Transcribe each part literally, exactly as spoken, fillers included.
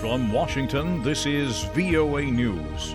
From Washington, this is V O A News.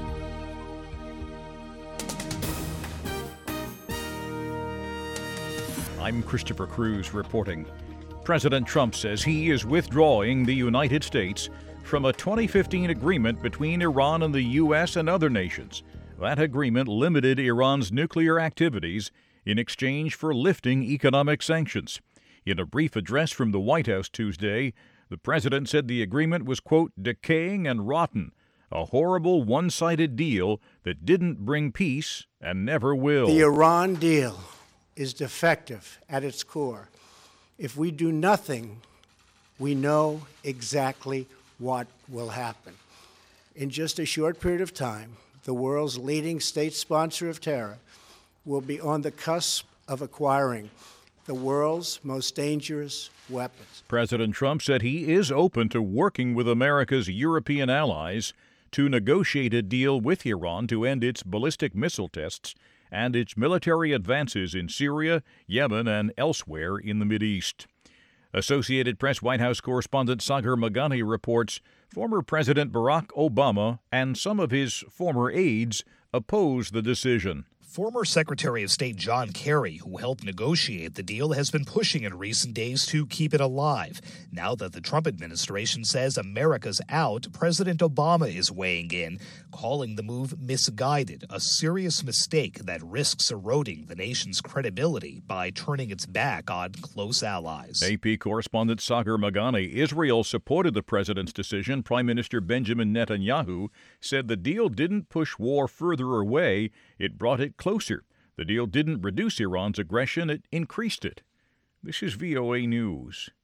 I'm Christopher Cruz reporting. President Trump says he is withdrawing the United States from a twenty fifteen agreement between Iran and the U S and other nations. That agreement limited Iran's nuclear activities in exchange for lifting economic sanctions. In a brief address from the White House Tuesday, the president said the agreement was, quote, decaying and rotten, a horrible one-sided deal that didn't bring peace and never will. The Iran deal is defective at its core. If we do nothing, we know exactly what will happen. In just a short period of time, the world's leading state sponsor of terror will be on the cusp of acquiring the world's most dangerous weapons. President Trump said he is open to working with America's European allies to negotiate a deal with Iran to end its ballistic missile tests and its military advances in Syria, Yemen, and elsewhere in the Mideast. Associated Press White House correspondent Sagar Meghani reports former President Barack Obama and some of his former aides oppose the decision. Former Secretary of State John Kerry, who helped negotiate the deal, has been pushing in recent days to keep it alive. Now that the Trump administration says America's out, President Obama is weighing in, calling the move misguided, a serious mistake that risks eroding the nation's credibility by turning its back on close allies. A P correspondent Sagar Meghani. Israel supported the president's decision. Prime Minister Benjamin Netanyahu said the deal didn't push war further away, it brought it closer. The deal didn't reduce Iran's aggression, it increased it. This is V O A News.